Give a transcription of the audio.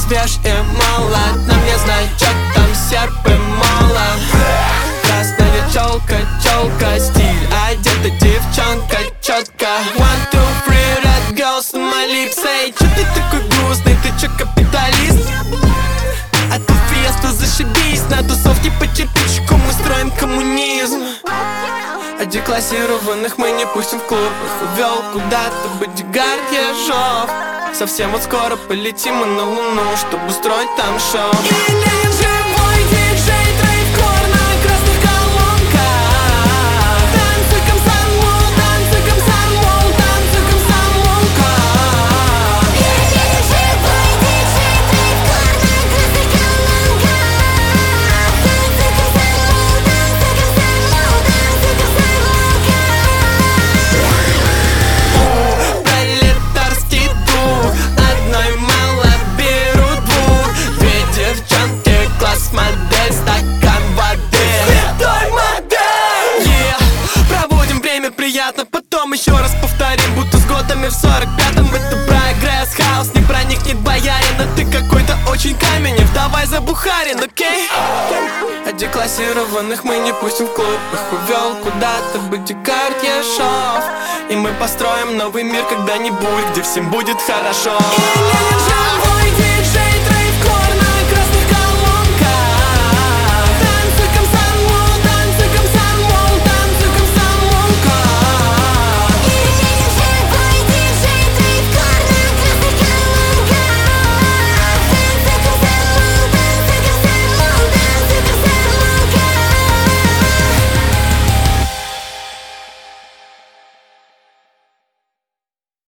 свеж и молод. На мне значок, там серп и молот. Красная челка, стиль, одета девчонка четко. 1, 2, 3, red girls on my lips. Эй, чё ты такой грустный, ты чё капиталист? А ты фиеста, зашибись, на тусовке по кирпичику мы строим коммунизм. А деклассированных мы не пустим в клуб. Их увел куда-то бодигард Ежов. Совсем вот скоро полетим мы на Луну, чтобы устроить там шоу. Или живой диджей, драйв-кор на красных колонках. Танцы комсомол, танцы комсомол, танцы комсомолка. Или живой диджей, драйв-кор на красных колонках. Танцы комсомол, танцы комсомол, танцы комсомолка. Пролетарский дух, одной мало беру двух. Две девчонки, класс, модель, стакан воды. Святой модель! Проводим время приятно, потом еще раз повторим, будто с годами в 45-м. Это прогресс, хаос, не проникнет боярин. А ты какой-то очень каменев, давай забухарин, окей? А деклассированных мы не пустим в клуб. Их увел куда-то бодигард Ежов. И мы построим новый мир когда-нибудь, где всем будет хорошо. Или живой